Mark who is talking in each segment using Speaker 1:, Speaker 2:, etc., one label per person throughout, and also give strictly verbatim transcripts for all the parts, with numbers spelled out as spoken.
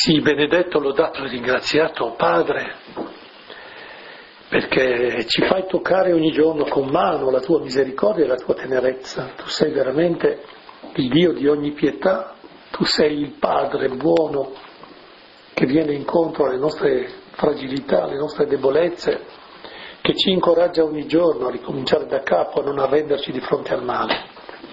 Speaker 1: Sii benedetto, lodato e ringraziato, Padre, perché ci fai toccare ogni giorno con mano la tua misericordia e la tua tenerezza. Tu sei veramente il Dio di ogni pietà, tu sei il Padre buono che viene incontro alle nostre fragilità, alle nostre debolezze, che ci incoraggia ogni giorno a ricominciare da capo, a non arrenderci di fronte al male.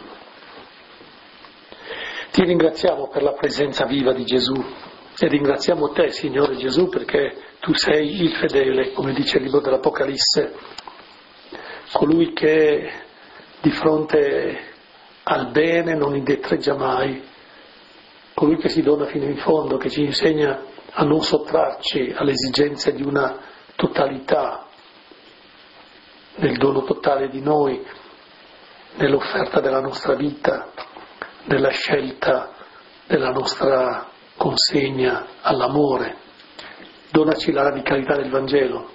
Speaker 1: Ti ringraziamo per la presenza viva di Gesù e ringraziamo te, Signore Gesù, perché tu sei il fedele, come dice il libro dell'Apocalisse, colui che di fronte al bene non indietreggia mai, colui che si dona fino in fondo, che ci insegna a non sottrarci alle esigenze di una totalità, nel dono totale di noi, nell'offerta della nostra vita, nella scelta della nostra consegna all'amore. Donaci la radicalità del Vangelo.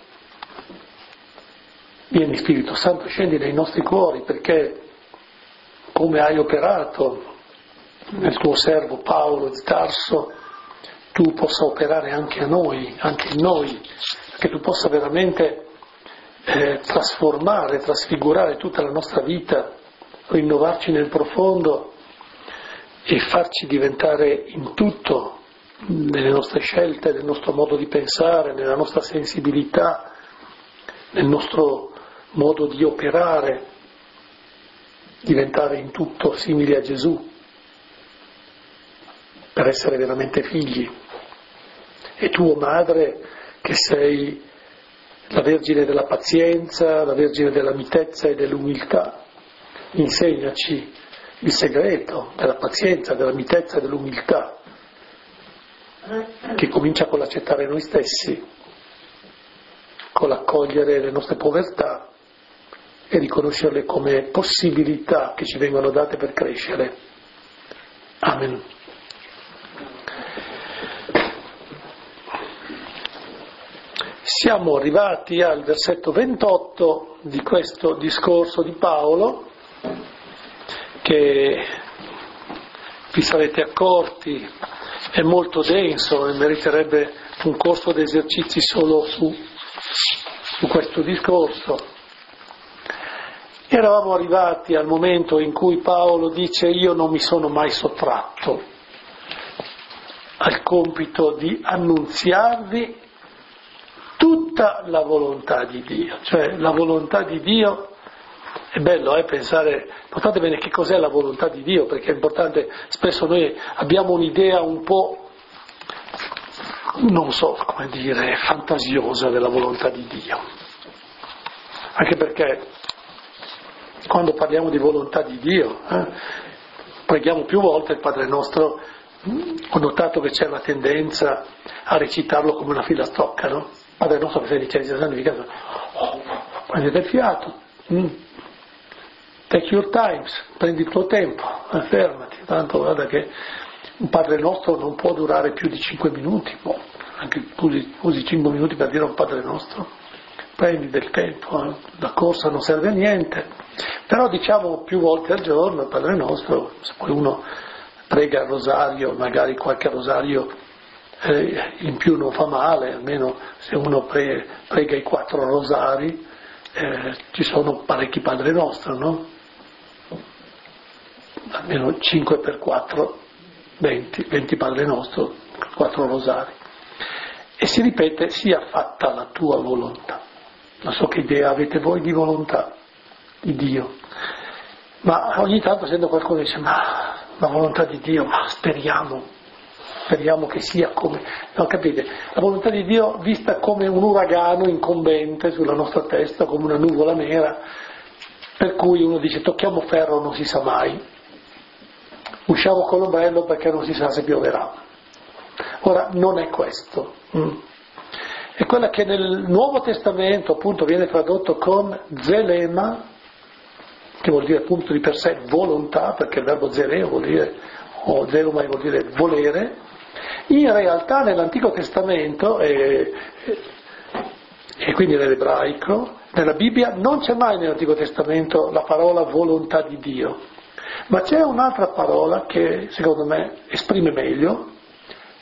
Speaker 1: Vieni Spirito Santo, scendi nei nostri cuori, perché come hai operato nel tuo servo Paolo di Tarso, tu possa operare anche a noi, anche in noi, che tu possa veramente eh, trasformare, trasfigurare tutta la nostra vita, rinnovarci nel profondo e farci diventare in tutto, nelle nostre scelte, nel nostro modo di pensare, nella nostra sensibilità, nel nostro modo di operare, diventare in tutto simili a Gesù, per essere veramente figli. E tu, o Madre, che sei la Vergine della pazienza, la Vergine della mitezza e dell'umiltà, insegnaci il segreto della pazienza, della mitezza e dell'umiltà, che comincia con l'accettare noi stessi, con l'accogliere le nostre povertà e riconoscerle come possibilità che ci vengono date per crescere. Amen. Siamo arrivati al versetto ventotto di questo discorso di Paolo, che vi sarete accorti è molto denso e meriterebbe un corso di esercizi solo su, su questo discorso. Eravamo arrivati al momento in cui Paolo dice: io non mi sono mai sottratto al compito di annunziarvi tutta la volontà di Dio. Cioè la volontà di Dio, è bello eh, pensare, notate bene che cos'è la volontà di Dio, perché è importante, spesso noi abbiamo un'idea un po', non so come dire, fantasiosa della volontà di Dio. Anche perché quando parliamo di volontà di Dio, eh, preghiamo più volte il Padre Nostro, ho notato che c'è una tendenza a recitarlo come una filastrocca, no? Padre Nostro che sei di cieli santificato, oh, prendete il fiato, mm. Take your times, prendi il tuo tempo, fermati, tanto guarda che un Padre Nostro non può durare più di cinque minuti, boh, anche usi, usi cinque minuti per dire un Padre Nostro, prendi del tempo, eh. La corsa non serve a niente, però diciamo più volte al giorno il Padre Nostro, se poi uno prega il rosario, magari qualche rosario eh, in più non fa male, almeno se uno pre, prega i quattro rosari, eh, ci sono parecchi Padre Nostro, no? Almeno cinque per quattro, venti, venti Padre Nostro, quattro rosari. E si ripete: sia fatta la tua volontà. Non so che idea avete voi di volontà di Dio, ma ogni tanto sento qualcuno che dice: ma la volontà di Dio, ma speriamo, speriamo che sia come... No, capite? La volontà di Dio vista come un uragano incombente sulla nostra testa, come una nuvola nera, per cui uno dice: tocchiamo ferro, non si sa mai. Usciamo con l'ombrello perché non si sa se pioverà. Ora, non è questo. Mm. È quella che nel Nuovo Testamento appunto viene tradotto con zelema, che vuol dire appunto di per sé volontà, perché il verbo zeleo vuol dire, o zelomai vuol dire volere. In realtà nell'Antico Testamento, e, e quindi nell'ebraico, nella Bibbia, non c'è mai nell'Antico Testamento la parola volontà di Dio. Ma c'è un'altra parola che secondo me esprime meglio,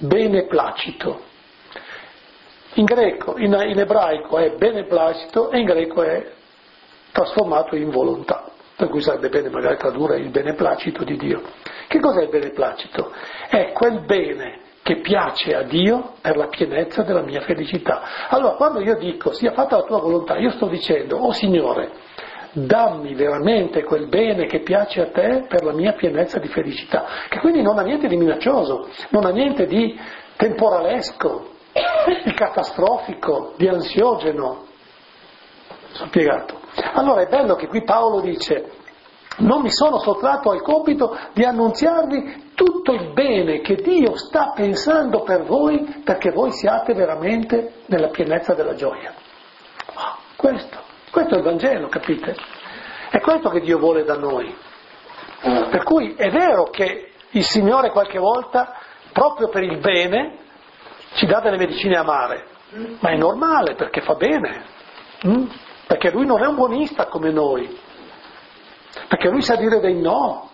Speaker 1: beneplacito. In greco, in, in ebraico è beneplacito e in greco è trasformato in volontà, per cui sarebbe bene magari tradurre il beneplacito di Dio. Che cos'è il beneplacito? È quel bene che piace a Dio per la pienezza della mia felicità. Allora, quando io dico sia fatta la tua volontà, io sto dicendo, oh Signore, dammi veramente quel bene che piace a te per la mia pienezza di felicità, che quindi non ha niente di minaccioso, non ha niente di temporalesco, di catastrofico, di ansiogeno. Sono spiegato. Allora è bello che qui Paolo dice: non mi sono sottratto al compito di annunziarvi tutto il bene che Dio sta pensando per voi, perché voi siate veramente nella pienezza della gioia. Oh, questo, questo è il Vangelo, capite? È questo che Dio vuole da noi. Per cui è vero che il Signore qualche volta, proprio per il bene, ci dà delle medicine amare, ma è normale, perché fa bene, mm? Perché Lui non è un buonista come noi, perché Lui sa dire dei no.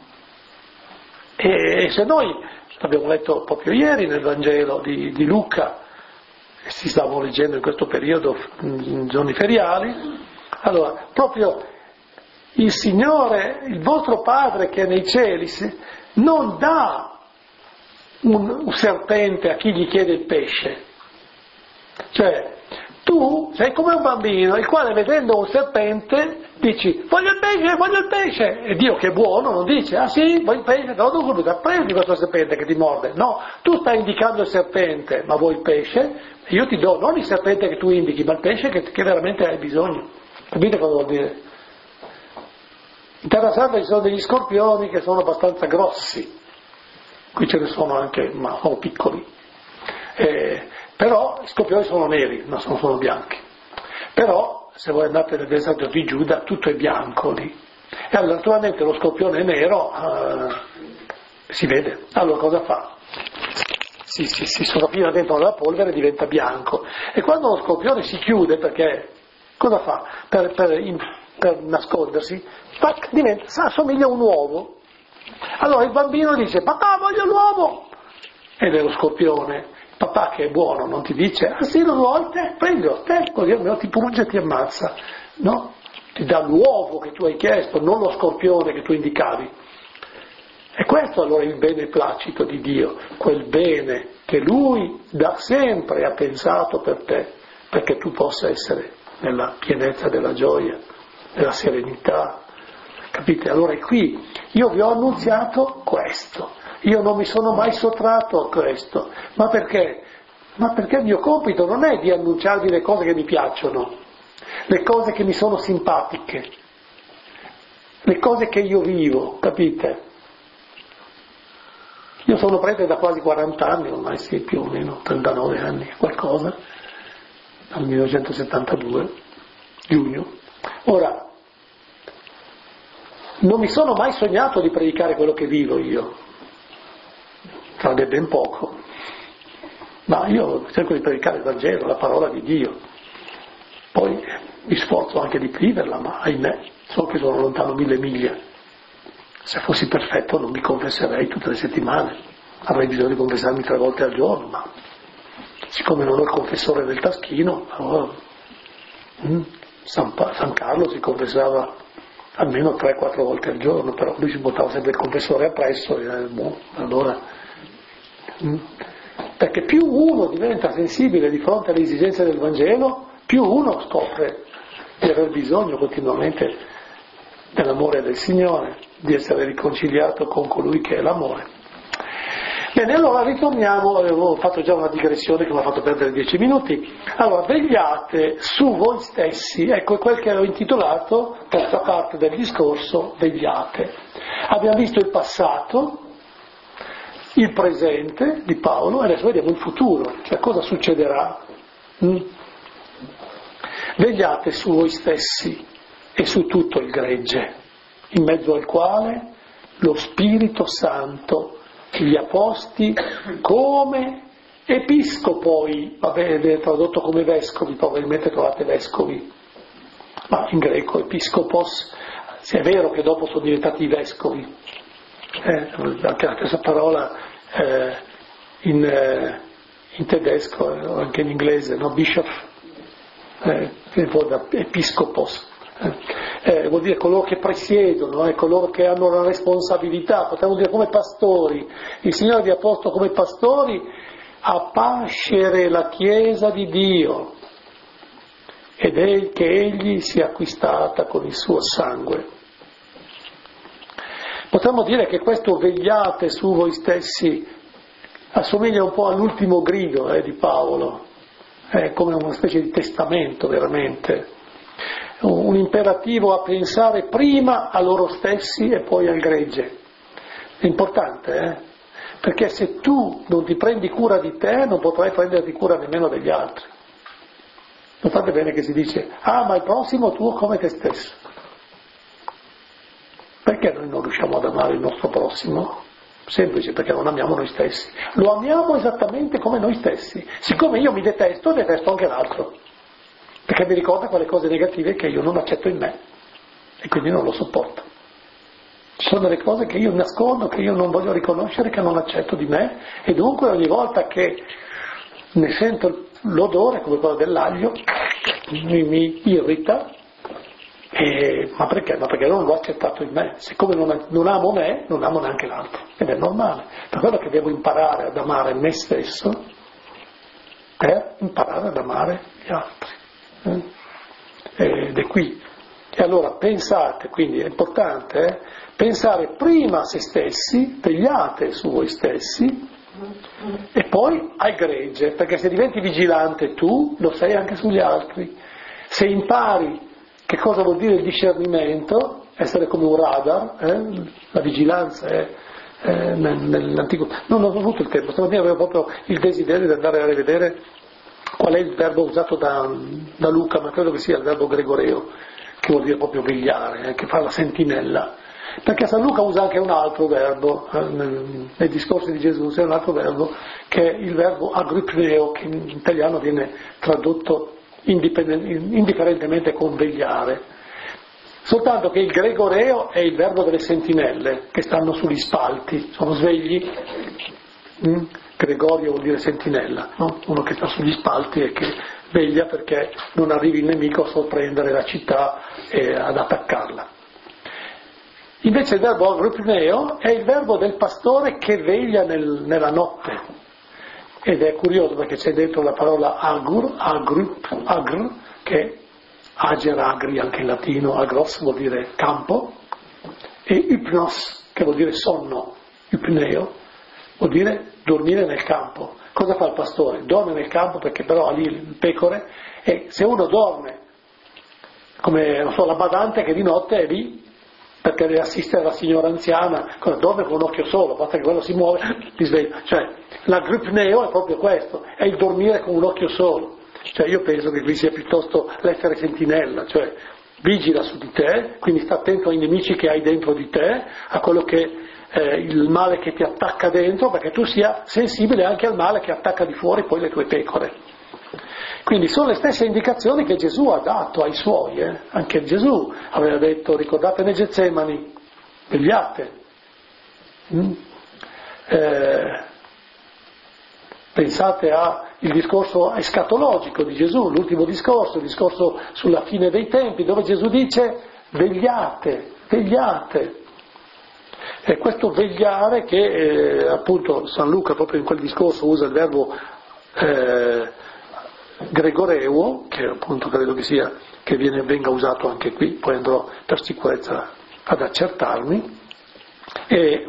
Speaker 1: E se noi, l'abbiamo letto proprio ieri nel Vangelo di, di Luca, e si stavo leggendo in questo periodo, in giorni feriali, allora, proprio il Signore, il vostro Padre che è nei cieli, non dà un, un serpente a chi gli chiede il pesce. Cioè, tu sei come un bambino, il quale vedendo un serpente dici voglio il pesce, voglio il pesce, e Dio che è buono non dice ah sì, vuoi il pesce, no, tu prendi questo serpente che ti morde, no, tu stai indicando il serpente, ma vuoi il pesce, io ti do non il serpente che tu indichi, ma il pesce che, che veramente hai bisogno. Capite cosa vuol dire? In Terra Santa ci sono degli scorpioni che sono abbastanza grossi, qui ce ne sono anche, ma sono piccoli, eh, però gli scorpioni sono neri, non sono, sono bianchi. Però, se voi andate nel deserto di Giuda, tutto è bianco lì. E allora, naturalmente, lo scorpione è nero, eh, si vede. Allora, cosa fa? Si, si, si sovrappiva dentro la polvere e diventa bianco. E quando lo scorpione si chiude, perché cosa fa? Per, per, in, per nascondersi, tac, diventa, assomiglia a un uovo. Allora il bambino dice, papà, voglio l'uovo! Ed è lo scorpione. Papà che è buono non ti dice, ah sì lo vuoi, te, prendilo, te, così almeno ti punge e ti ammazza, no? Ti dà l'uovo che tu hai chiesto, non lo scorpione che tu indicavi. E questo allora è il beneplacito di Dio, quel bene che Lui da sempre ha pensato per te, perché tu possa essere nella pienezza della gioia, della serenità. Capite? Allora è qui, io vi ho annunziato questo. Io non mi sono mai sottratto a questo, ma perché? Ma perché il mio compito non è di annunciarvi le cose che mi piacciono, le cose che mi sono simpatiche, le cose che io vivo, capite? Io sono prete da quasi quaranta anni, ormai sì, più o meno, trentanove anni, qualcosa, dal millenovecentosettantadue, giugno. Ora, non mi sono mai sognato di predicare quello che vivo io. Sarebbe ben poco, ma io cerco di predicare il Vangelo, la parola di Dio, poi mi sforzo anche di viverla, ma ahimè, so che sono lontano mille miglia. Se fossi perfetto non mi confesserei tutte le settimane, avrei bisogno di confessarmi tre volte al giorno, ma siccome non ho il confessore nel taschino, allora, mm, San, pa- San Carlo si confessava almeno tre quattro volte al giorno, però lui si portava sempre il confessore appresso, e eh, boh, allora... Perché più uno diventa sensibile di fronte alle esigenze del Vangelo, più uno scopre di aver bisogno continuamente dell'amore del Signore, di essere riconciliato con colui che è l'amore. Bene, allora ritorniamo, avevo fatto già una digressione che mi ha fatto perdere dieci minuti. Allora, vegliate su voi stessi, ecco quel che ho intitolato, questa parte del discorso, vegliate. Abbiamo visto il passato, il presente di Paolo, e adesso vediamo il futuro, cioè cosa succederà. Mm. Vegliate su voi stessi e su tutto il gregge, in mezzo al quale lo Spirito Santo vi ha posti come episcopoi, vabbè, è tradotto come vescovi, probabilmente trovate vescovi, ma in greco episcopos, se è vero che dopo sono diventati vescovi. Eh, anche la stessa parola eh, in, eh, in tedesco o anche in inglese, no? Bishop, eh, che vuol da episcopos, eh, eh, vuol dire coloro che presiedono, eh, coloro che hanno la responsabilità, potremmo dire come pastori. Il Signore vi ha posto come pastori a pascere la Chiesa di Dio, ed è che Egli sia acquistata con il suo sangue. Potremmo dire che questo vegliate su voi stessi assomiglia un po' all'ultimo grido eh, di Paolo, è come una specie di testamento veramente, un imperativo a pensare prima a loro stessi e poi al gregge. È importante, eh? Perché se tu non ti prendi cura di te non potrai prenderti cura nemmeno degli altri. Notate bene che si dice, ah ma il prossimo tuo come te stesso. Perché noi non riusciamo ad amare il nostro prossimo? Semplice, perché non amiamo noi stessi. Lo amiamo esattamente come noi stessi. Siccome io mi detesto, detesto anche l'altro. Perché mi ricorda quelle cose negative che io non accetto in me. E quindi non lo sopporto. Ci sono delle cose che io nascondo, che io non voglio riconoscere, che non accetto di me. E dunque ogni volta che ne sento l'odore, come quello dell'aglio, mi, mi irrita. E, ma perché? Ma perché non l'ho accettato in me. Siccome non, non amo me, non amo neanche l'altro. Ed è normale. Per quello che devo imparare ad amare me stesso, per imparare ad amare gli altri. Eh? Ed è qui. E allora pensate, quindi è importante, eh? Pensare prima a se stessi, vegliate su voi stessi, e poi al gregge, perché se diventi vigilante tu, lo sei anche sugli altri. Se impari che cosa vuol dire il discernimento, essere come un radar, eh? La vigilanza è eh, nell'antico. Non ho avuto il tempo, stamattina avevo proprio il desiderio di andare a rivedere qual è il verbo usato da, da Luca, ma credo che sia il verbo gregoreo, che vuol dire proprio vegliare, eh? Che fa la sentinella. Perché San Luca usa anche un altro verbo, eh? nel, nei discorsi di Gesù c'è un altro verbo, che è il verbo agrippneo, che in italiano viene tradotto indifferentemente con vegliare, soltanto che il gregoreo è il verbo delle sentinelle che stanno sugli spalti, sono svegli. mm? Gregorio vuol dire sentinella, no? Uno che sta sugli spalti e che veglia perché non arrivi il nemico a sorprendere la città e ad attaccarla. Invece il verbo agrippneo è il verbo del pastore che veglia nel, nella notte. Ed è curioso perché c'è dentro la parola agur, agrup, agr, che ager agri anche in latino, agros vuol dire campo, e hypnos, che vuol dire sonno, hypneo, vuol dire dormire nel campo. Cosa fa il pastore? Dorme nel campo perché però ha lì il pecore, e se uno dorme, come non so, la badante che di notte è lì, perché deve assistere la signora anziana, dorme con un occhio solo, basta che quello si muove, ti sveglia. Cioè, l'agrippneo è proprio questo, è il dormire con un occhio solo. Cioè, io penso che qui sia piuttosto l'essere sentinella, cioè vigila su di te, quindi sta attento ai nemici che hai dentro di te, a quello che eh, il male che ti attacca dentro, perché tu sia sensibile anche al male che attacca di fuori poi le tue pecore. Quindi sono le stesse indicazioni che Gesù ha dato ai suoi, eh? Anche Gesù aveva detto, ricordate nel Getsemani, vegliate. Mm? Eh, pensate al discorso escatologico di Gesù, l'ultimo discorso, il discorso sulla fine dei tempi, dove Gesù dice vegliate, vegliate. E questo vegliare che eh, appunto San Luca proprio in quel discorso usa il verbo eh, gregoreo, che appunto credo che sia, che viene, venga usato anche qui, poi andrò per sicurezza ad accertarmi, e,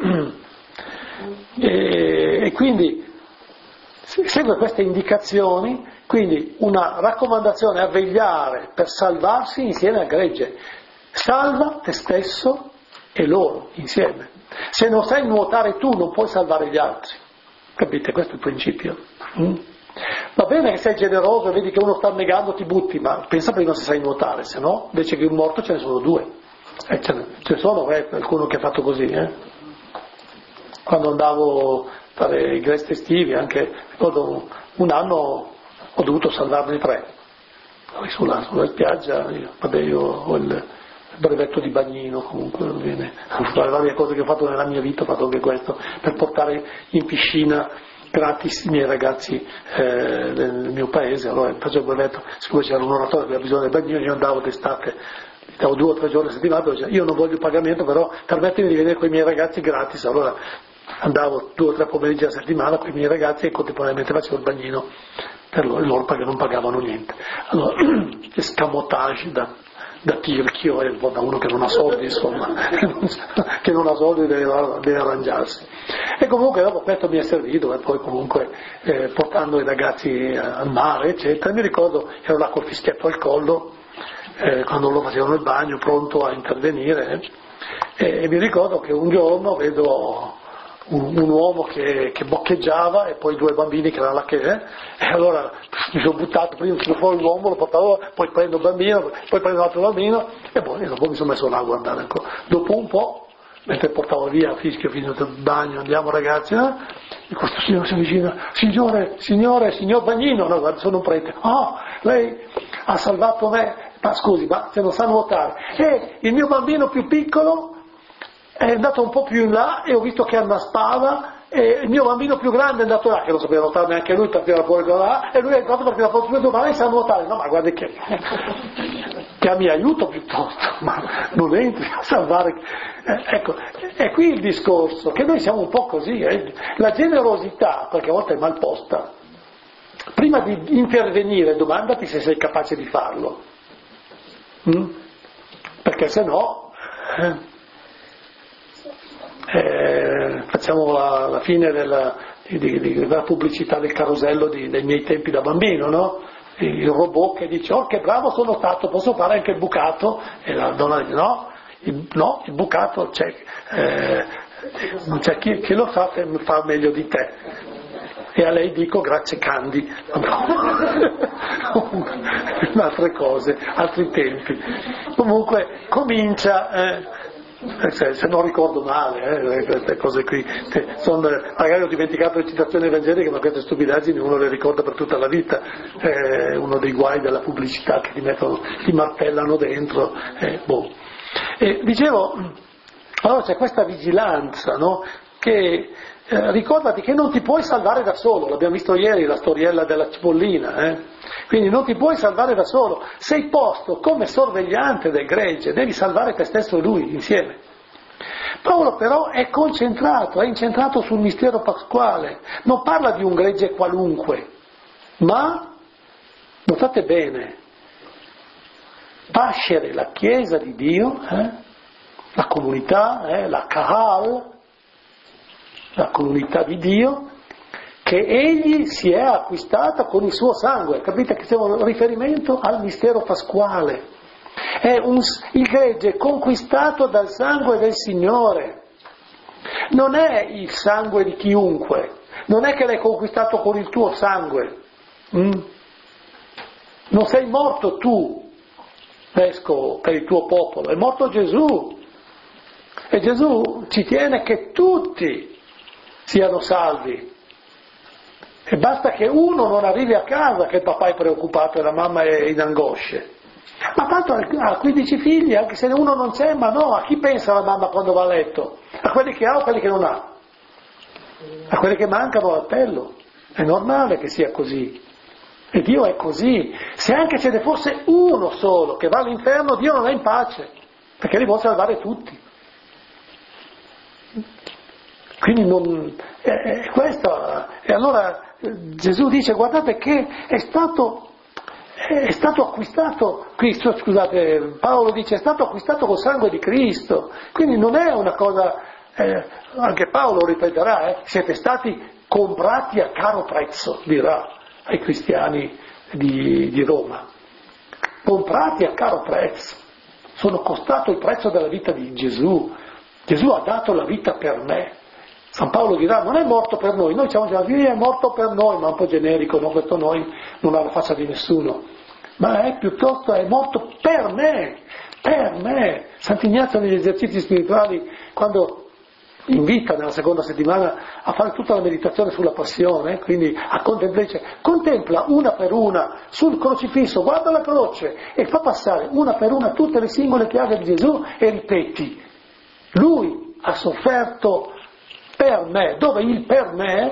Speaker 1: e, e quindi segue queste indicazioni, quindi una raccomandazione a vegliare per salvarsi insieme al gregge. Salva te stesso e loro insieme. Se non sai nuotare tu non puoi salvare gli altri, capite? Questo è il principio. Mm? Va bene che sei generoso e vedi che uno sta annegando, ti butti, ma pensa prima se sai nuotare, se no invece che un morto ce ne sono due. Eh, ce, ne, ce ne sono eh, qualcuno che ha fatto così, eh? Quando andavo a fare i resti estivi, anche ricordo un anno ho dovuto salvarne tre. Sulla, sulla spiaggia, io, vabbè, io ho il brevetto di bagnino, comunque non viene. Tra le varie cose che ho fatto nella mia vita ho fatto anche questo, per portare in piscina gratis i miei ragazzi eh, del mio paese. Allora facevo il brevetto, siccome c'era un oratore che aveva bisogno del bagnino, io andavo d'estate, stavo due o tre giorni a settimana, dicevo, io non voglio pagamento, però permettimi di venire con i miei ragazzi gratis. Allora andavo due o tre pomeriggi a settimana con i miei ragazzi e contemporaneamente facevo il bagnino per loro, loro perché non pagavano niente. Allora, escamotage da, da tirchio, e da uno che non ha soldi, insomma, che non ha soldi deve, deve arrangiarsi. E comunque dopo questo mi è servito, e poi comunque eh, portando i ragazzi al mare, eccetera. Mi ricordo, ero là col fischietto al collo, eh, quando lo facevano il bagno, pronto a intervenire, eh, e mi ricordo che un giorno vedo Un, un uomo che, che boccheggiava e poi due bambini che erano là che eh, e allora mi sono buttato, prima tiro fuori l'uomo, lo portavo, poi prendo il bambino, poi prendo l'altro bambino e poi dopo mi sono messo là a guardare. Ecco. Dopo un po', mentre portavo via a fischio, finito il bagno, andiamo ragazzi, eh, e questo signore si avvicina, signore, signore, signor bagnino, no, guarda, sono un prete, oh, lei ha salvato me, ma scusi, ma se non sa nuotare, e il mio bambino più piccolo è andato un po' più in là e ho visto che annaspava, e il mio bambino più grande è andato là, che non sapeva nuotare neanche lui, partiva fuori con là, e lui è entrato perché la fortuna, ma lei sa nuotare? No, ma guardi che chiami aiuto piuttosto, ma non entri a salvare. Eh, ecco, è qui il discorso, che noi siamo un po' così, eh. La generosità qualche volta è mal posta. Prima di intervenire domandati se sei capace di farlo, mm? Perché se no... Eh, Eh, facciamo la, la fine della, di, di, della pubblicità del carosello di, dei miei tempi da bambino, no? Il robot che dice, oh che bravo sono stato, posso fare anche il bucato? E la donna dice, no, il, no, il bucato c'è, eh, c'è chi, chi lo fa, fa meglio di te. E a lei dico grazie Candy, altre cose, altri tempi. Comunque comincia... Eh, Se, se non ricordo male, eh, queste cose qui, sono, magari ho dimenticato le citazioni evangeliche, ma queste stupidaggini uno le ricorda per tutta la vita, è eh, uno dei guai della pubblicità che ti mettono, ti martellano dentro, eh, boh. E dicevo, allora c'è questa vigilanza, no? Che eh, ricordati che non ti puoi salvare da solo, l'abbiamo visto ieri, la storiella della cipollina, eh? Quindi non ti puoi salvare da solo, sei posto come sorvegliante del gregge, devi salvare te stesso e lui insieme. Paolo però è concentrato, è incentrato sul mistero pasquale, non parla di un gregge qualunque, ma, notate bene, pascere la Chiesa di Dio, eh? La comunità, eh? la Kahal, la comunità di Dio, che egli si è acquistata con il suo sangue. Capite che c'è un riferimento al mistero pasquale. È un, il gregge conquistato dal sangue del Signore. Non è il sangue di chiunque, non è che l'hai conquistato con il tuo sangue. Mm? Non sei morto tu, vescovo, per il tuo popolo, è morto Gesù. E Gesù ci tiene che tutti siano salvi. E basta che uno non arrivi a casa che il papà è preoccupato e la mamma è in angosce. Ma tanto ha quindici figli, anche se uno non c'è, ma no, a chi pensa la mamma quando va a letto? A quelli che ha o a quelli che non ha? A quelli che mancano l'appello. È normale che sia così. E Dio è così. Se anche ce ne fosse uno solo che va all'inferno, Dio non è in pace, perché li vuole salvare tutti. Quindi non, è, è questo. E allora Gesù dice, guardate che è stato, è stato acquistato, Cristo, scusate, Paolo dice, è stato acquistato col sangue di Cristo, quindi non è una cosa, eh, anche Paolo ripeterà, eh, siete stati comprati a caro prezzo, dirà ai cristiani di, di Roma, comprati a caro prezzo, sono costato il prezzo della vita di Gesù, Gesù ha dato la vita per me. San Paolo dirà, non è morto per noi, noi diciamo già, è morto per noi, ma un po' generico, no? Questo noi non ha la faccia di nessuno, ma è piuttosto, è morto per me, per me. Sant'Ignazio negli esercizi spirituali, quando invita nella seconda settimana a fare tutta la meditazione sulla passione, quindi a contemplare, dice, contempla una per una sul crocifisso, guarda la croce e fa passare una per una tutte le singole piaghe di Gesù e ripeti, lui ha sofferto per me, dove il per me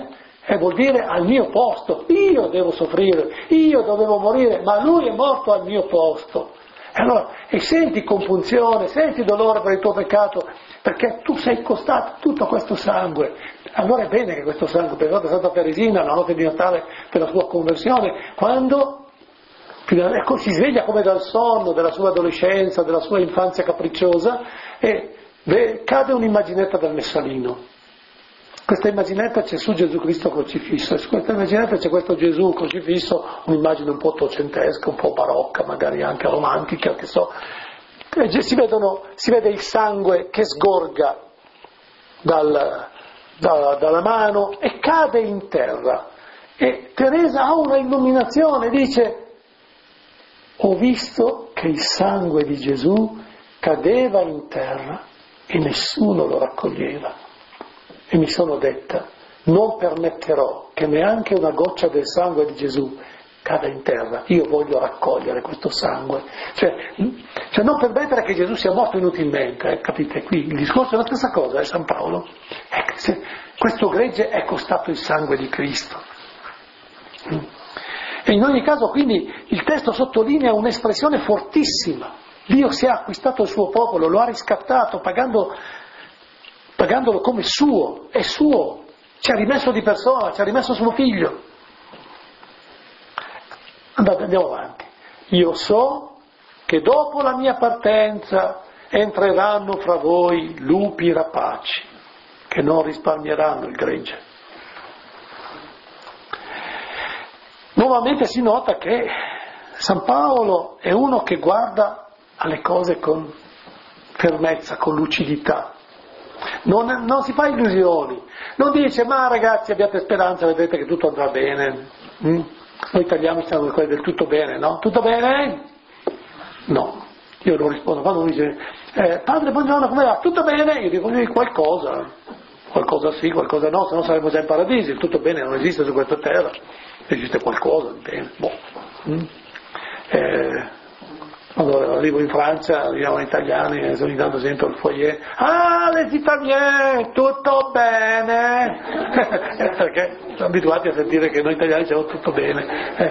Speaker 1: E vuol dire al mio posto, io devo soffrire, io dovevo morire, ma lui è morto al mio posto. E allora, e senti compunzione, senti dolore per il tuo peccato, perché tu sei costato tutto questo sangue. Allora è bene che questo sangue, per esempio Santa Teresina, la notte di Natale per la sua conversione, quando ecco, si sveglia come dal sonno della sua adolescenza, della sua infanzia capricciosa, e beh, cade un'immaginetta dal messalino. Questa immaginetta c'è su Gesù Cristo crocifisso, e su questa immaginetta c'è questo Gesù crocifisso, un'immagine un po' ottocentesca, un po' barocca, magari anche romantica, che so. E si, vedono, si vede il sangue che sgorga dal, da, dalla mano e cade in terra. E Teresa ha una illuminazione, dice: ho visto che il sangue di Gesù cadeva in terra e nessuno lo raccoglieva. E mi sono detta: non permetterò che neanche una goccia del sangue di Gesù cada in terra, io voglio raccogliere questo sangue. Cioè, cioè non permettere che Gesù sia morto inutilmente, eh, capite? Qui il discorso è la stessa cosa, è eh, San Paolo. Eh, se, questo gregge è costato il sangue di Cristo. E in ogni caso, quindi, il testo sottolinea un'espressione fortissima. Dio si è acquistato il suo popolo, lo ha riscattato pagando, pagandolo come suo, è suo, ci ha rimesso di persona, ci ha rimesso suo figlio. Andate, andiamo avanti. Io so che dopo la mia partenza entreranno fra voi lupi rapaci, che non risparmieranno il gregge. Nuovamente si nota che San Paolo è uno che guarda alle cose con fermezza, con lucidità. Non, non si fa illusioni, non dice: ma ragazzi, abbiate speranza, vedrete che tutto andrà bene. Mm? Noi italiani siamo le cose del tutto bene, no? Tutto bene? No, io non rispondo. Quando mi dice eh, padre buongiorno, come va? Tutto bene? Io dico qualcosa, qualcosa sì, qualcosa no, se no saremmo già in paradiso. Il tutto bene non esiste su questa terra, esiste qualcosa di bene. Boh. Mm? Eh, Quando arrivo in Francia, arrivano gli italiani e ogni tanto sento il foyer: ah, les italiens, tutto bene? Perché sono abituati a sentire che noi italiani diciamo tutto bene. Eh,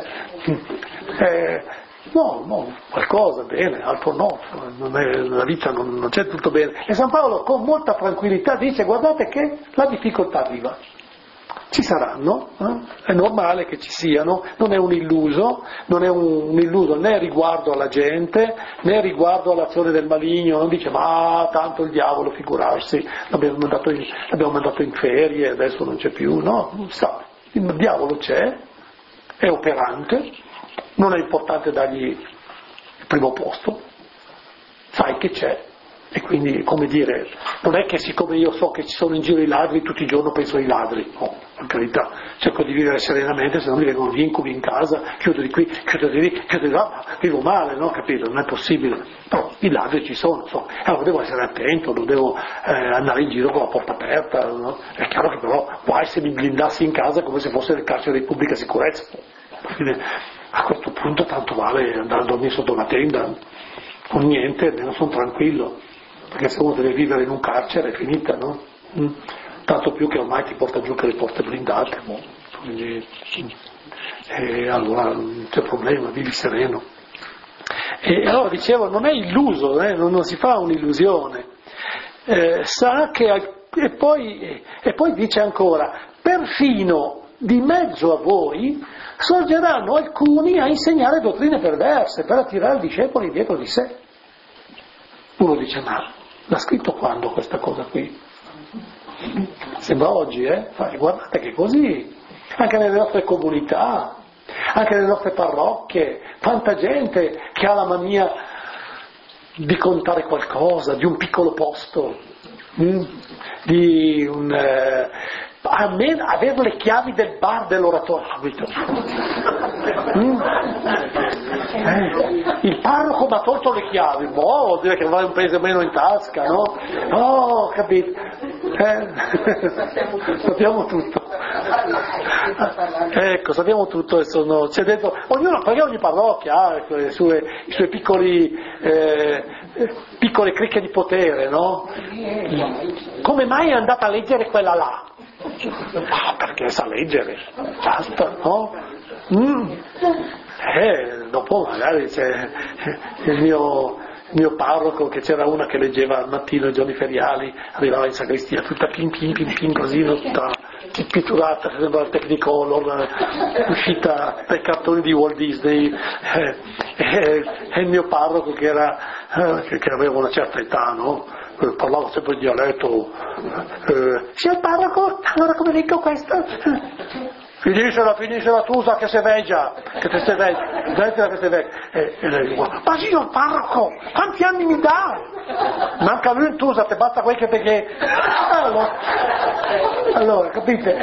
Speaker 1: eh, no, no, qualcosa bene, altro no, non è, nella vita non, non c'è tutto bene. E San Paolo con molta tranquillità dice: guardate che la difficoltà arriva. Ci saranno, eh? È normale che ci siano, non è un illuso, non è un, un illuso né riguardo alla gente, né riguardo all'azione del maligno, non dice: ma tanto il diavolo, figurarsi, l'abbiamo mandato in, l'abbiamo mandato in ferie, adesso non c'è più, no, sa, il diavolo c'è, è operante, non è importante dargli il primo posto, sai che c'è. E quindi, come dire, non è che siccome io so che ci sono in giro i ladri, tutti i giorni penso ai ladri, no, per carità, cerco di vivere serenamente, se non mi vengono gli incubi in casa, chiudo di qui, chiudo di lì, chiudo di là, vivo male, no, capito? Non è possibile. Però i ladri ci sono, so. Allora devo essere attento, non devo eh, andare in giro con la porta aperta, no? È chiaro che però, guai se mi blindassi in casa come se fosse nel carcere di pubblica sicurezza. Quindi, a questo punto tanto vale andare a dormire sotto una tenda, con niente, almeno sono tranquillo. Perché se uno deve vivere in un carcere è finita, no? Mm. Tanto più che ormai ti porta giù che le porte blindate, no? Quindi, e allora non c'è problema, vivi sereno. E allora dicevo, non è illuso, eh? non, non si fa un'illusione, eh, sa che, e poi, e poi dice ancora: perfino di mezzo a voi sorgeranno alcuni a insegnare dottrine perverse per attirare i discepoli dietro di sé. Uno dice: ma l'ha scritto quando questa cosa qui? Sembra oggi, eh? Guardate che così, anche nelle nostre comunità, anche nelle nostre parrocchie, quanta gente che ha la mania di contare qualcosa, di un piccolo posto, mh? di un... Eh, almeno avere le chiavi del bar dell'oratorio. Mm? Eh, il parroco mi ha tolto le chiavi, boh, vuol dire che vai un peso meno in tasca, no? Oh, capito? Eh? Sappiamo tutto. Ecco, sappiamo tutto adesso, no? C'è dentro, ognuno, perché ogni parrocchia ha le sue, i suoi piccoli eh, piccole cricche di potere, no? Come mai è andata a leggere quella là? Ah, perché sa leggere, basta, no? Mm. Eh, dopo magari c'è il mio, il mio parroco, che c'era una che leggeva al mattino i giorni feriali, arrivava in sacrestia tutta pim pim pim pim così, tutta pitturata, sembrava il Technicolor, uscita dai cartoni di Walt Disney, eh, eh, e il mio parroco che era eh, che, che aveva una certa età, no? Eh, parlava sempre in dialetto, eh, signor parroco, allora come dico questo? Finiscela, finiscela tu, sa che sei vecchia, che te sei vecchia, smettila che sei vecchia. E, e lei dice, ma signor parroco, quanti anni mi dà? Manca lui in Tusa, te basta quel che perché... Allora, allora, capite?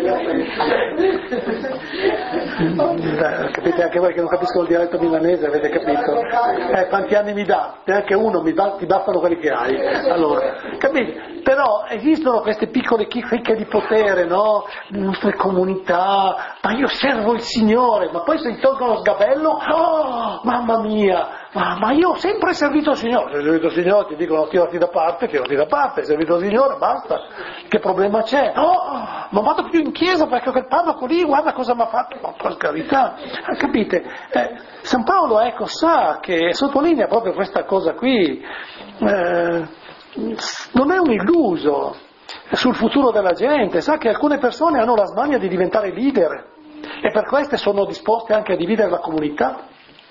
Speaker 1: Capite anche voi che non capiscono il dialetto milanese, avete capito? Eh, quanti anni mi dà? Neanche uno, mi ba- ti bastano quelli che hai. Allora, capite? Però esistono queste piccole chicche di potere, no? Le nostre comunità, ma io servo il Signore, ma poi se ti tolgono lo sgabello, oh, mamma mia, ma, ma io ho sempre servito il Signore. Se hai servito il Signore ti dicono tirati da parte, tirati da parte, hai servito il Signore, basta, che problema c'è? Oh, non vado più in chiesa perché quel parroco lì, guarda cosa mi ha fatto, ma per carità, capite? Eh, San Paolo, ecco, sa che sottolinea proprio questa cosa qui, eh, non è un illuso sul futuro della gente, sa che alcune persone hanno la smania di diventare leader e per queste sono disposte anche a dividere la comunità.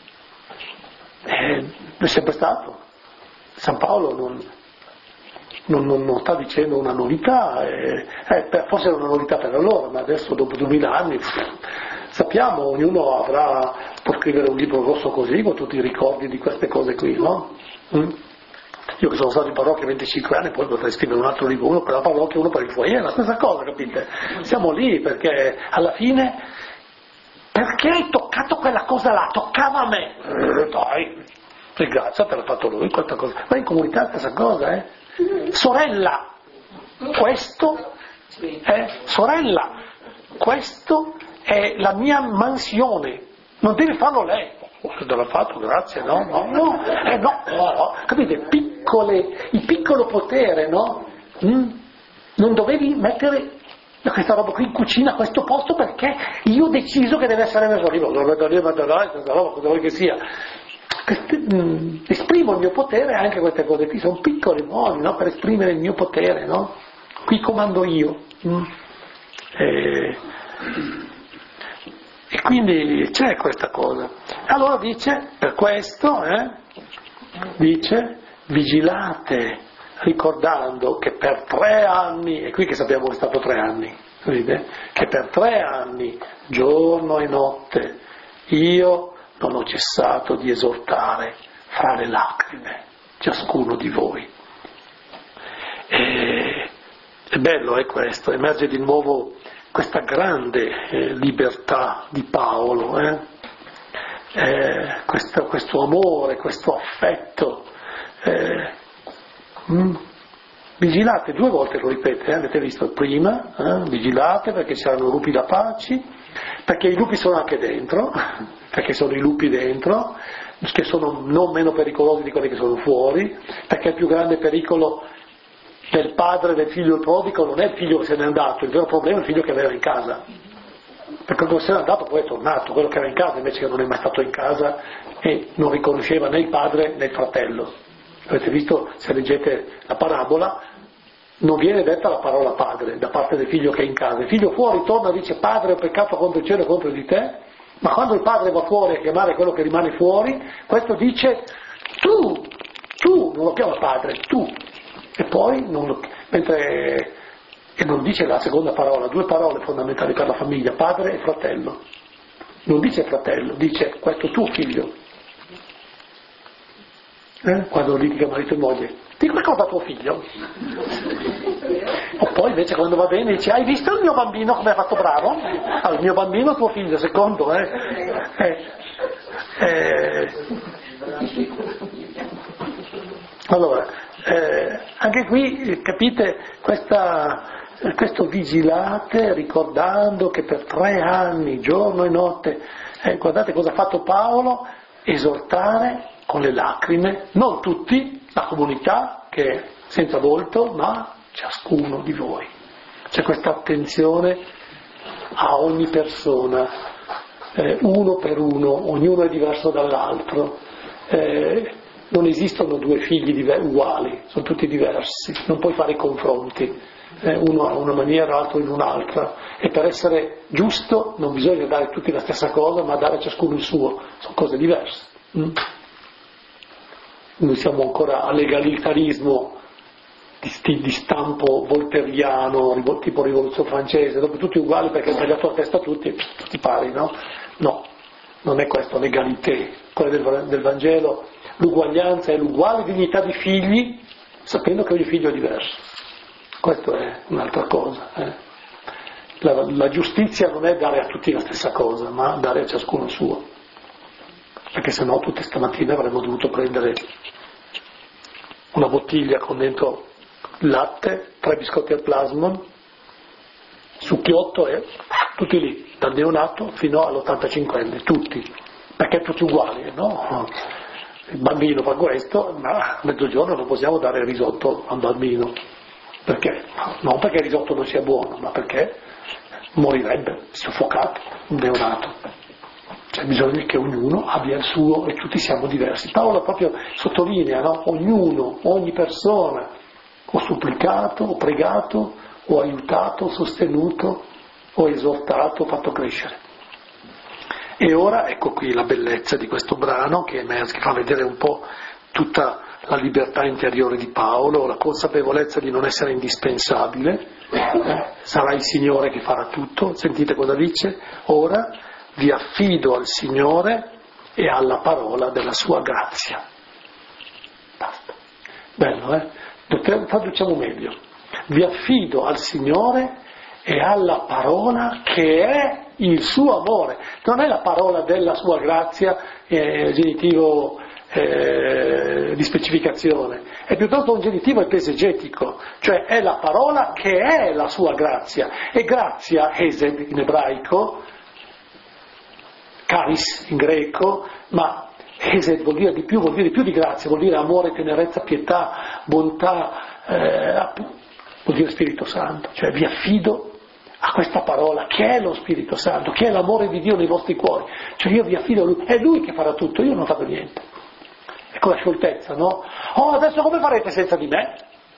Speaker 1: Eh, è sempre stato. San Paolo non, non, non, non sta dicendo una novità, eh, eh, per, forse è una novità per allora, ma adesso dopo duemila anni pff, sappiamo, ognuno avrà, può scrivere un libro grosso così con tutti i ricordi di queste cose qui, no? Mm? Io che sono stato in parrocchia venticinque anni, poi potrei scrivere un altro libro, uno per la parrocchia e uno per il foyer, è la stessa cosa, capite? Siamo lì perché alla fine, perché hai toccato quella cosa là? Toccava a me! Eh, dai, ringrazia, te l'ha fatto lui, questa cosa. Ma in comunità è la stessa cosa, eh? Sorella, questo, eh? Sorella, questo è la mia mansione, non deve farlo lei. Se te l'ha fatto, grazie, no? No, no, eh, no, no, capite? Piccole, il piccolo potere, no? Mm? Non dovevi mettere questa roba qui in cucina a questo posto perché io ho deciso che deve essere messo lì, lo metto lì, metto là, questa roba, cosa vuoi che sia. Mm, esprimo il mio potere anche queste cose qui, sono piccoli modi, no? Per esprimere il mio potere, no? Qui comando io. Mm? E... E quindi c'è questa cosa. Allora dice, per questo, eh, dice, vigilate, ricordando che per tre anni, è qui che sappiamo che è stato tre anni, vedete? Che per tre anni, giorno e notte, io non ho cessato di esortare fra le lacrime ciascuno di voi. E, è bello, è questo, emerge di nuovo questa grande eh, libertà di Paolo, eh? Eh, questo, questo amore, questo affetto. Eh, mm, vigilate, due volte lo ripete, eh? Avete visto prima, eh? Vigilate perché c'erano lupi rapaci, perché i lupi sono anche dentro, perché sono i lupi dentro, che sono non meno pericolosi di quelli che sono fuori, perché il più grande pericolo del padre del figlio prodigo non è il figlio che se n'è andato, il vero problema è il figlio che aveva in casa, perché quando se n'è andato poi è tornato, quello che era in casa invece che non è mai stato in casa e non riconosceva né il padre né il fratello. Avete visto, se leggete la parabola, non viene detta la parola padre da parte del figlio che è in casa, il figlio fuori torna e dice padre ho peccato contro il cielo e contro di te, ma quando il padre va fuori a chiamare quello che rimane fuori, questo dice tu, tu, non lo chiama padre, tu. E poi, non lo, mentre, e non dice la seconda parola, due parole fondamentali per la famiglia, padre e fratello. Non dice fratello, dice questo tuo figlio. Eh? Quando litiga marito e moglie, di qualcosa a tuo figlio. O poi invece quando va bene dice, hai visto il mio bambino come ha fatto bravo? Ah, il mio bambino tuo figlio, secondo, eh? eh, eh. Allora, eh, anche qui capite questa, questo vigilate ricordando che per tre anni, giorno e notte, eh, guardate cosa ha fatto Paolo, esortare con le lacrime, non tutti, la comunità che è senza volto, ma ciascuno di voi. C'è questa attenzione a ogni persona, eh, uno per uno, ognuno è diverso dall'altro, eh, non esistono due figli diver- uguali, sono tutti diversi, non puoi fare confronti, eh, uno ha una maniera, l'altro in un'altra, e per essere giusto non bisogna dare a tutti la stessa cosa, ma dare a ciascuno il suo, sono cose diverse. Mm? Noi siamo ancora all'egalitarismo di, sti, di stampo voltairiano, tipo rivoluzione francese, dopo tutti uguali perché hai tagliato la testa a tutti, tutti pari, no? No, non è questo l'egalité, quella del, del Vangelo, l'uguaglianza è l'uguale dignità di figli, sapendo che ogni figlio è diverso. Questo è un'altra cosa. Eh. La, la giustizia non è dare a tutti la stessa cosa, ma dare a ciascuno il suo. Perché sennò tutte stamattina avremmo dovuto prendere una bottiglia con dentro latte, tre biscotti al plasmon, succhiotto e tutti lì, dal neonato fino all'ottantacinquenne, tutti, perché tutti uguali, no? Il bambino fa questo, ma a mezzogiorno non possiamo dare il risotto a un bambino. Perché? Non perché il risotto non sia buono, ma perché morirebbe soffocato un neonato. C'è bisogno che ognuno abbia il suo e tutti siamo diversi. Paolo proprio sottolinea, no? Ognuno, ogni persona, ho supplicato, ho pregato, ho aiutato, ho sostenuto, ho esortato, ho fatto crescere. E ora ecco qui la bellezza di questo brano che, emerge, che fa vedere un po' tutta la libertà interiore di Paolo, la consapevolezza di non essere indispensabile, eh? Sarà il Signore che farà tutto. Sentite cosa dice? Ora vi affido al Signore e alla parola della sua grazia. Basta. Bello, eh? Traduciamo meglio. Vi affido al Signore e alla parola che è il suo amore. Non è la parola della sua grazia, eh, genitivo eh, di specificazione, è piuttosto un genitivo epesegetico, cioè è la parola che è la sua grazia. E grazia, hesed in ebraico, charis in greco, ma hesed vuol dire di più, vuol dire più di grazia, vuol dire amore, tenerezza, pietà, bontà, eh, vuol dire Spirito Santo. Cioè vi affido a questa parola che è lo Spirito Santo, che è l'amore di Dio nei vostri cuori. Cioè io vi affido a Lui, è Lui che farà tutto, io non ho fatto niente. Ecco la scioltezza, no? Oh, adesso come farete senza di me?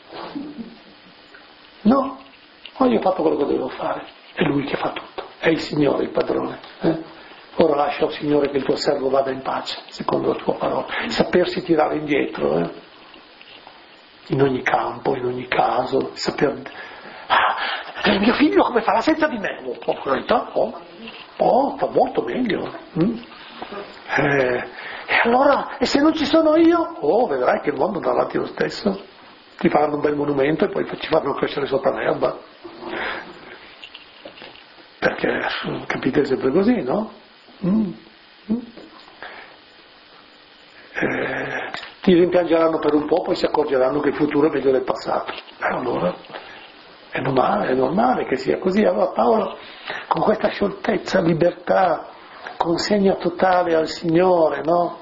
Speaker 1: No, oh, io ho fatto quello che dovevo fare, è Lui che fa tutto, è il Signore, il Padrone. Eh? Ora lascia, oh Signore, che il tuo servo vada in pace, secondo la tua parola. Sapersi tirare indietro, eh? In ogni campo, in ogni caso, saper... Ah, il mio figlio come farà senza di me? Oh, in realtà, oh, oh, fa molto meglio. Mm? Eh, e allora, e se non ci sono io? Oh, vedrai che il mondo andrà avanti lo stesso. Ti faranno un bel monumento e poi ci faranno crescere sopra l'erba. Perché, capite, è sempre così, no? Mm. Mm. Eh, ti rimpiangeranno per un po', poi si accorgeranno che il futuro è meglio del passato. E allora è normale, è normale che sia così. Allora Paolo, con questa scioltezza, libertà, consegna totale al Signore, no?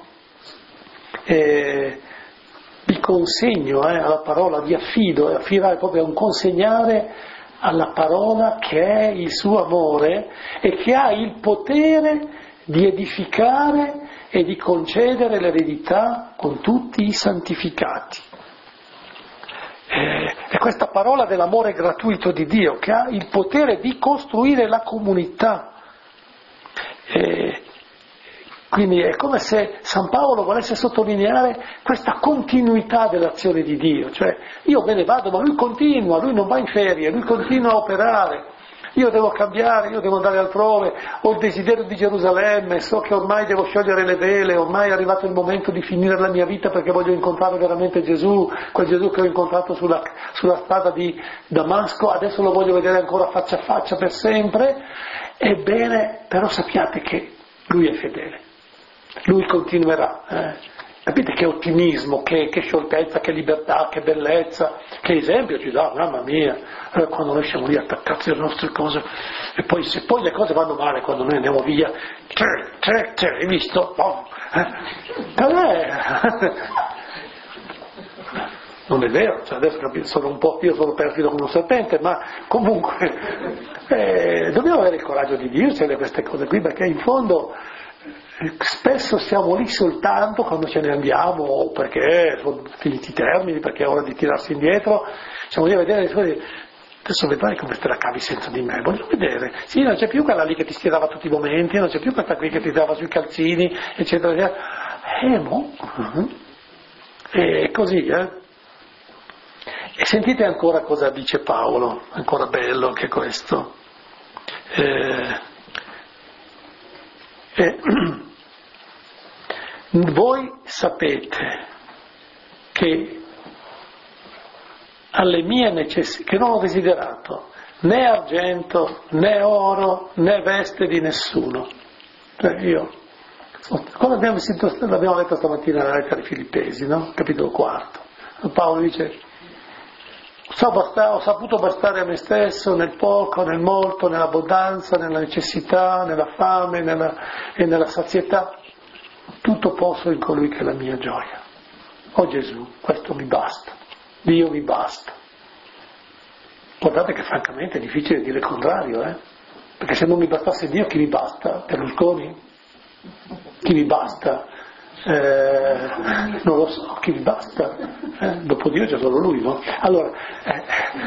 Speaker 1: E vi consegno eh, alla parola, vi affido, e affidare proprio a un consegnare alla parola che è il suo amore e che ha il potere di edificare e di concedere l'eredità con tutti i santificati. Eh, è questa parola dell'amore gratuito di Dio che ha il potere di costruire la comunità. Eh, quindi è come se San Paolo volesse sottolineare questa continuità dell'azione di Dio, cioè io me ne vado ma lui continua, lui non va in ferie, lui continua a operare. Io devo cambiare, io devo andare altrove, ho il desiderio di Gerusalemme, so che ormai devo sciogliere le vele, ormai è arrivato il momento di finire la mia vita perché voglio incontrare veramente Gesù, quel Gesù che ho incontrato sulla, sulla strada di Damasco, adesso lo voglio vedere ancora faccia a faccia per sempre. Ebbene, però sappiate che Lui è fedele, Lui continuerà. Eh. Capite che ottimismo, che, che scioltezza, che libertà, che bellezza, che esempio ci dà, mamma mia, eh, quando noi siamo lì attaccati alle nostre cose e poi se poi le cose vanno male quando noi andiamo via, tre, tre, tre, hai visto? Oh, eh. non è vero, cioè adesso capisco, sono un po', io sono perfido come un serpente, ma comunque eh, dobbiamo avere il coraggio di dircele queste cose qui, perché in fondo eh, spesso siamo lì soltanto quando ce ne andiamo, o perché sono finiti i termini, perché è ora di tirarsi indietro, siamo lì a vedere le cose. Adesso vedrai come te la cavi senza di me, voglio vedere. Sì, non c'è più quella lì che ti stirava tutti i momenti, non c'è più questa qui che ti dava sui calzini, eccetera, eccetera. Eh, mo. Uh-huh. E così, eh. E sentite ancora cosa dice Paolo, ancora bello anche questo. Eh, eh, voi sapete che alle mie necessità, che non ho desiderato né argento, né oro, né veste di nessuno. Cioè io, quando abbiamo, sentito, l'abbiamo letto stamattina nella lettera ai Filippesi, no? Capitolo quarto. Paolo dice, so bastare, ho saputo bastare a me stesso nel poco, nel molto, nell'abbondanza, nella necessità, nella fame nella, e nella sazietà. Tutto posso in colui che è la mia gioia. Oh Gesù, questo mi basta. Dio mi basta. Guardate che francamente è difficile dire il contrario, eh? Perché se non mi bastasse Dio, chi mi basta? Berlusconi? Chi mi basta? Eh, non lo so, chi mi basta? Eh? Dopo Dio c'è solo lui, no? Allora, eh,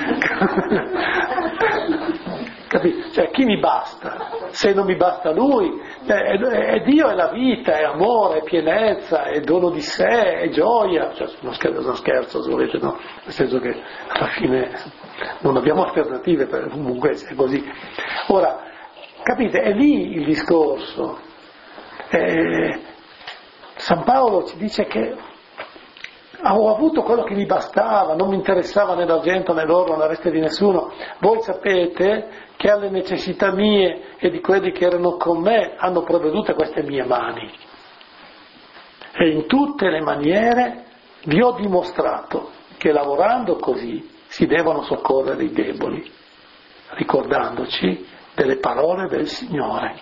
Speaker 1: capito? Cioè, chi mi basta? Se non mi basta lui, eh, è, è Dio, è la vita, è amore, è pienezza, è dono di sé, è gioia. Cioè, non scherzo, non scherzo se volete, no? Nel senso che alla fine non abbiamo alternative, per, comunque è così. Ora, capite, è lì il discorso. Eh, San Paolo ci dice che ho avuto quello che mi bastava, non mi interessava né l'argento né l'oro né veste di nessuno. Voi sapete che alle necessità mie e di quelli che erano con me hanno provvedute queste mie mani. E in tutte le maniere vi ho dimostrato che lavorando così si devono soccorrere i deboli, ricordandoci delle parole del Signore.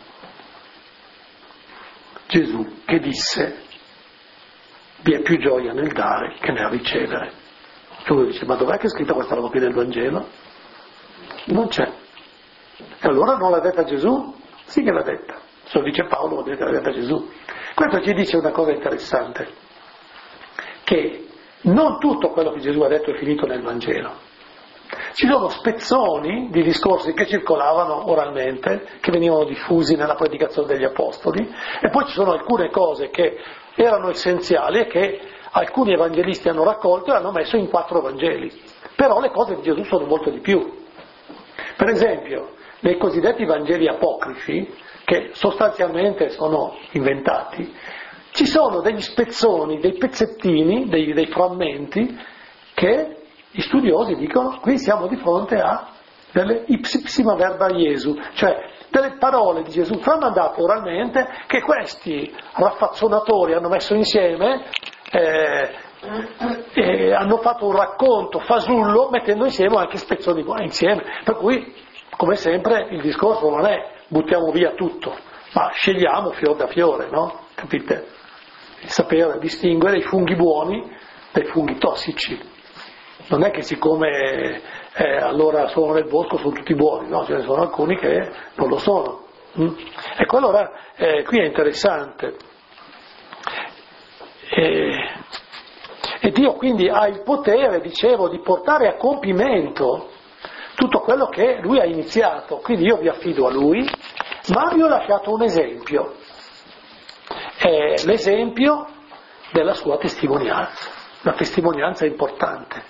Speaker 1: Gesù che disse: vi è più gioia nel dare che nel ricevere. E uno dice: ma dov'è che è scritta questa roba qui nel Vangelo? Non c'è. E allora non l'ha detta Gesù? Sì che l'ha detta. Se lo dice Paolo, vuol dire che l'ha detta Gesù. Questo ci dice una cosa interessante, che non tutto quello che Gesù ha detto è finito nel Vangelo. Ci sono spezzoni di discorsi che circolavano oralmente, che venivano diffusi nella predicazione degli Apostoli, e poi ci sono alcune cose che erano essenziali e che alcuni evangelisti hanno raccolto e hanno messo in quattro Vangeli. Però le cose di Gesù sono molto di più. Per esempio, nei cosiddetti Vangeli apocrifi, che sostanzialmente sono inventati, ci sono degli spezzoni, dei pezzettini, dei, dei frammenti che gli studiosi dicono: qui siamo di fronte a delle ipsissima verba Iesu, cioè delle parole di Gesù tramandate oralmente che questi raffazzonatori hanno messo insieme eh, e hanno fatto un racconto fasullo mettendo insieme anche spezzoni insieme. Per cui, come sempre, il discorso non è buttiamo via tutto, ma scegliamo fior da fiore, no? Capite? Il sapere distinguere i funghi buoni dai funghi tossici. Non è che siccome eh, allora sono nel bosco sono tutti buoni, no? Ce ne sono alcuni che non lo sono. Mm? Ecco, allora eh, qui è interessante. E, e Dio quindi ha il potere, dicevo, di portare a compimento tutto quello che Lui ha iniziato. Quindi io vi affido a Lui, ma vi ho lasciato un esempio. È l'esempio della sua testimonianza. La testimonianza è importante.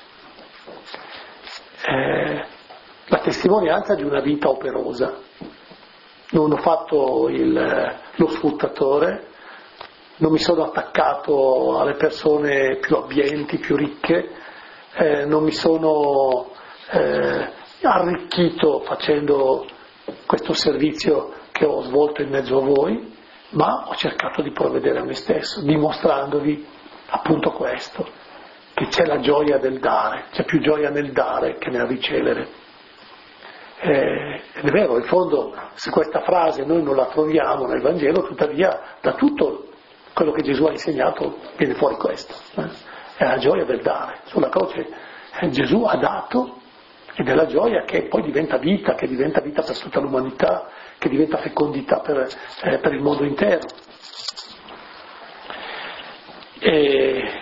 Speaker 1: Eh, la testimonianza di una vita operosa. Non ho fatto il, lo sfruttatore, non mi sono attaccato alle persone più abbienti, più ricche, eh, non mi sono eh, arricchito facendo questo servizio che ho svolto in mezzo a voi, ma ho cercato di provvedere a me stesso, dimostrandovi appunto questo, che c'è la gioia del dare, c'è più gioia nel dare che nel ricevere. Eh, ed è vero, in fondo, se questa frase noi non la troviamo nel Vangelo, tuttavia da tutto quello che Gesù ha insegnato viene fuori questo. Eh? è la gioia del dare. Sulla croce eh, Gesù ha dato, ed è la gioia che poi diventa vita, che diventa vita per tutta l'umanità, che diventa fecondità per, eh, per il mondo intero. E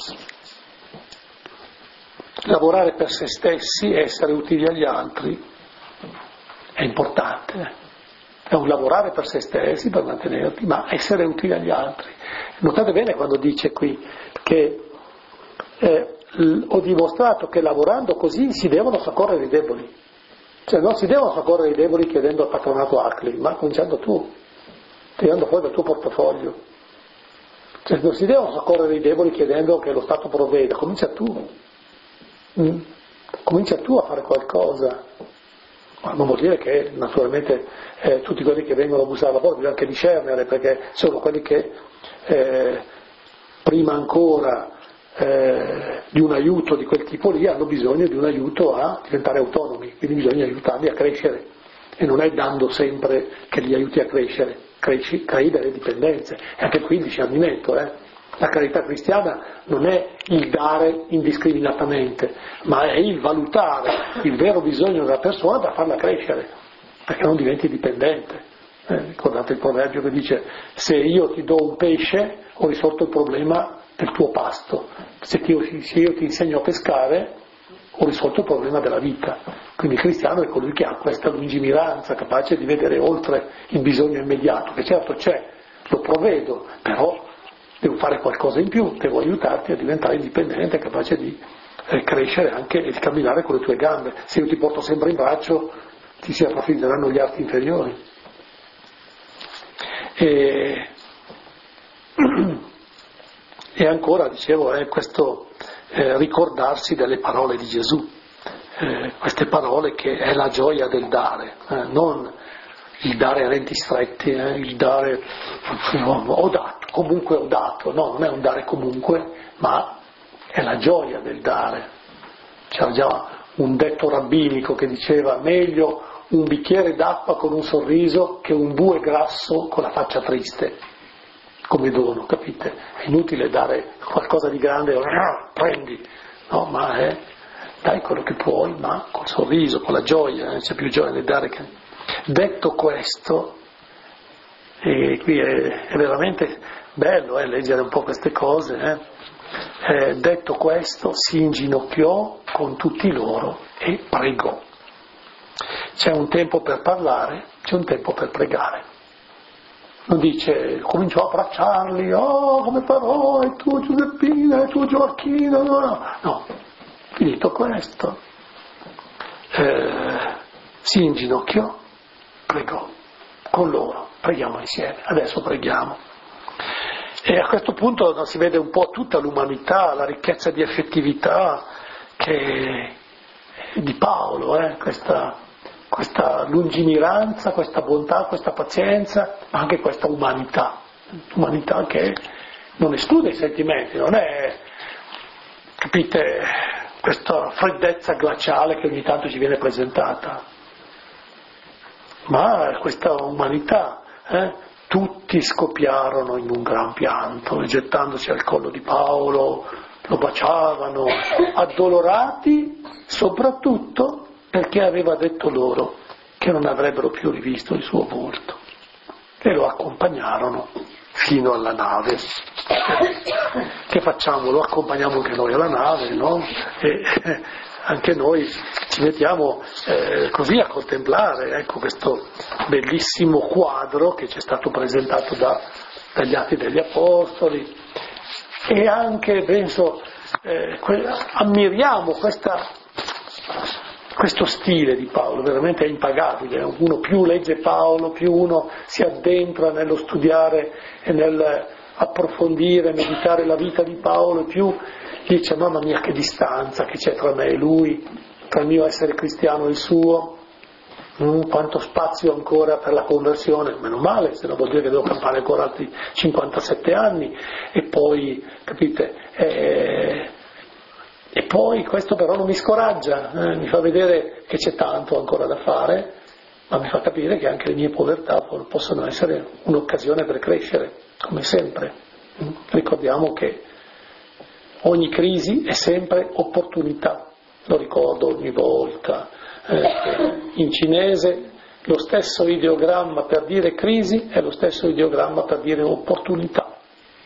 Speaker 1: lavorare per se stessi, essere utili agli altri, è importante. È un lavorare per se stessi, per mantenerti, ma essere utili agli altri. Notate bene quando dice qui che eh, ho dimostrato che lavorando così si devono soccorrere i deboli. Cioè non si devono soccorrere i deboli chiedendo al patronato Acli, ma cominciando tu, tirando fuori dal tuo portafoglio. Cioè non si devono soccorrere i deboli chiedendo che lo Stato provveda, comincia tu. Mm. Comincia tu a fare qualcosa. Ma non vuol dire che naturalmente eh, tutti quelli che vengono a bussare alla porta bisogna anche discernere, perché sono quelli che eh, prima ancora eh, di un aiuto di quel tipo lì hanno bisogno di un aiuto a diventare autonomi, quindi bisogna aiutarli a crescere, e non è dando sempre che li aiuti a crescere, cresci, crei delle dipendenze, e anche qui il discernimento, eh. La carità cristiana non è il dare indiscriminatamente, ma è il valutare il vero bisogno della persona da farla crescere, perché non diventi dipendente. Eh, ricordate il proverbio che dice: se io ti do un pesce ho risolto il problema del tuo pasto, se io, se io ti insegno a pescare ho risolto il problema della vita. Quindi il cristiano è colui che ha questa lungimiranza, capace di vedere oltre il bisogno immediato, che certo c'è, lo provvedo, però devo fare qualcosa in più, devo aiutarti a diventare indipendente, capace di eh, crescere anche e di camminare con le tue gambe. Se io ti porto sempre in braccio ti si approfitteranno gli arti inferiori. E, e ancora, dicevo, è questo eh, ricordarsi delle parole di Gesù, eh, queste parole che è la gioia del dare, eh, non il dare a denti stretti, eh, il dare no, ho dato, comunque ho dato, no, non è un dare comunque, ma è la gioia del dare. C'era già un detto rabbinico che diceva: meglio un bicchiere d'acqua con un sorriso che un bue grasso con la faccia triste, come dono, capite? È inutile dare qualcosa di grande, ah, prendi, no, ma è dai quello che puoi, ma col sorriso, con la gioia, eh, c'è più gioia nel dare che... Detto questo, e qui è, è veramente bello eh, leggere un po' queste cose, eh. Eh, detto questo si inginocchiò con tutti loro e pregò. C'è un tempo per parlare, c'è un tempo per pregare. Non dice, cominciò a abbracciarli, oh come farò, e tu Giuseppina, e tu Gioacchino, no, no, no. Finito questo, eh, si inginocchiò, pregò con loro, preghiamo insieme, adesso preghiamo. E a questo punto si vede un po' tutta l'umanità, la ricchezza di effettività che di Paolo, eh, questa, questa lungimiranza, questa bontà, questa pazienza, ma anche questa umanità, umanità che non esclude i sentimenti, non è, capite, questa freddezza glaciale che ogni tanto ci viene presentata, ma questa umanità, eh, tutti scoppiarono in un gran pianto, e gettandosi al collo di Paolo lo baciavano, addolorati soprattutto perché aveva detto loro che non avrebbero più rivisto il suo volto, e lo accompagnarono fino alla nave. Che facciamo? Lo accompagniamo anche noi alla nave, no? E anche noi ci mettiamo eh, così a contemplare, ecco, questo bellissimo quadro che ci è stato presentato da, dagli Atti degli Apostoli, e anche penso eh, que- ammiriamo questa, questo stile di Paolo, veramente è impagabile. Uno più legge Paolo, più uno si addentra nello studiare e nel approfondire, meditare la vita di Paolo, più dice: mamma mia, che distanza che c'è tra me e lui, tra il mio essere cristiano e il suo, mm, quanto spazio ancora per la conversione. Meno male, se no vuol dire che devo campare ancora altri cinquantasette anni, e poi, capite, eh, e poi questo però non mi scoraggia, eh, mi fa vedere che c'è tanto ancora da fare, ma mi fa capire che anche le mie povertà possono essere un'occasione per crescere, come sempre. Mm? Ricordiamo che ogni crisi è sempre opportunità, lo ricordo ogni volta. Eh, in cinese lo stesso ideogramma per dire crisi è lo stesso ideogramma per dire opportunità.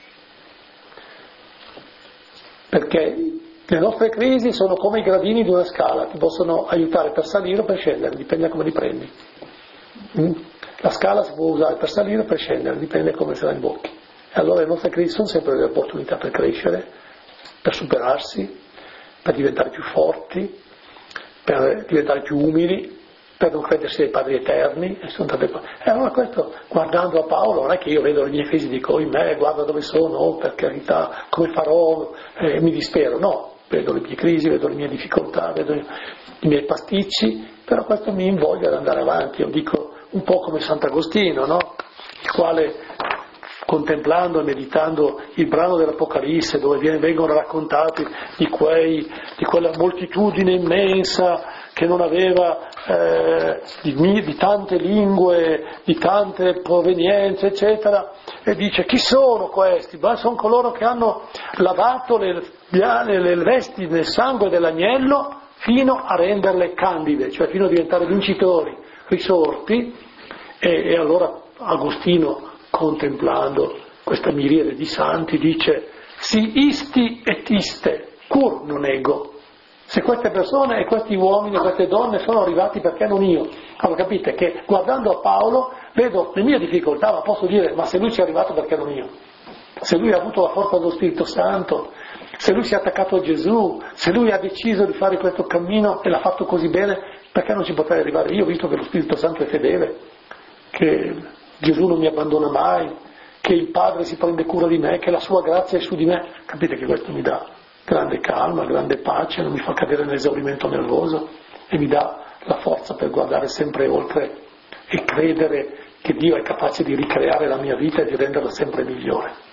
Speaker 1: Perché le nostre crisi sono come i gradini di una scala, ti possono aiutare per salire o per scendere, dipende da come li prendi. Mm? La scala si può usare per salire o per scendere, dipende da come se la imbocchi. E allora le nostre crisi sono sempre delle opportunità per crescere, per superarsi, per diventare più forti, per diventare più umili, per non credersi dei padri eterni. E, sono tante cose. E allora questo, guardando a Paolo, non è che io vedo le mie crisi e dico, in me, guarda dove sono, oh, per carità, come farò, eh, mi dispero. No, vedo le mie crisi, vedo le mie difficoltà, vedo i miei pasticci, però questo mi invoglia ad andare avanti. Io dico un po' come Sant'Agostino, no? Il quale, contemplando e meditando il brano dell'Apocalisse, dove viene, vengono raccontati di, quei, di quella moltitudine immensa che non aveva eh, di, di tante lingue, di tante provenienze, eccetera, e dice: chi sono questi? Beh, sono coloro che hanno lavato le, le, le vesti nel sangue dell'agnello fino a renderle candide, cioè fino a diventare vincitori, risorti. E, e allora Agostino, contemplando questa miriade di santi, dice: si isti et iste, cur non ego. Se queste persone e questi uomini e queste donne sono arrivati, perché non io? Allora capite che guardando a Paolo vedo le mie difficoltà, ma posso dire: ma se lui ci è arrivato, perché non io? Se lui ha avuto la forza dello Spirito Santo, se lui si è attaccato a Gesù, se lui ha deciso di fare questo cammino e l'ha fatto così bene, perché non ci potrei arrivare io, visto che lo Spirito Santo è fedele, che Gesù non mi abbandona mai, che il Padre si prende cura di me, che la sua grazia è su di me? Capite che questo mi dà grande calma, grande pace, non mi fa cadere nell'esaurimento nervoso e mi dà la forza per guardare sempre oltre e credere che Dio è capace di ricreare la mia vita e di renderla sempre migliore.